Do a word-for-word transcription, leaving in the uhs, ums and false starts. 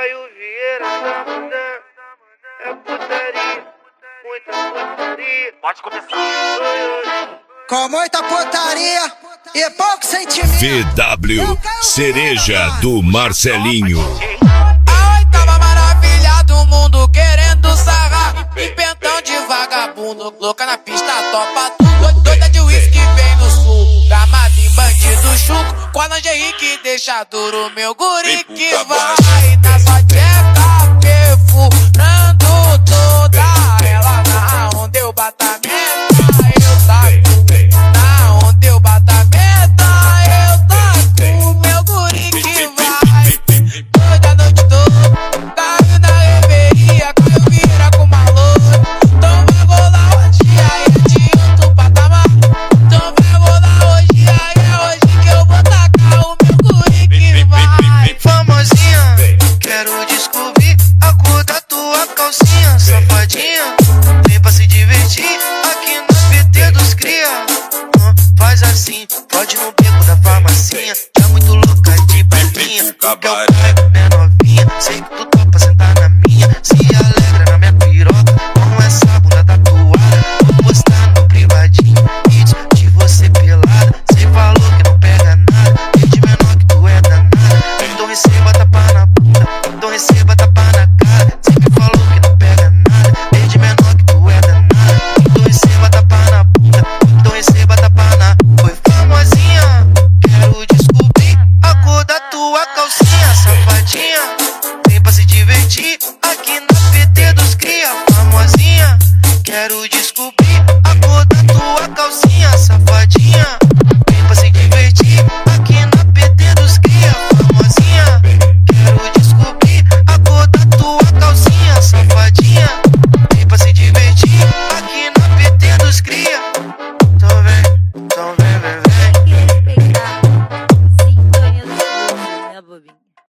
Caio Vieira da Mané, é putaria, muita putaria. Pode começar. Com muita putaria e pouco sentimento. V W Cereja do Marcelinho. A oitava maravilha do mundo querendo sarrar. E pentão de vagabundo, louca na pista, topa tudo. Doida de uísque vem no sul, gamado em bandido chuco. Com a lingerie que deixa duro, meu guri que vai na sua tcheca, perfurando toda ela. Na onde eu batamento, eu taco. Na onde eu batamento, eu taco. Meu guri que vai toda a noite toda, caiu na reveria, Caio Vieira com malor. Então vai rolar hoje, aí é de outro patamar. Então vai rolar hoje, aí é hoje que eu vou tacar o meu guri que vai. Famosinha, quero descobrir a cor da tua calcinha. Safadinha, vem pra se divertir aqui no P T dos cria. Ah, faz assim, pode no beco da farmacinha. Tá muito louca de balinha, porque eu pego minha novinha. Sei que tu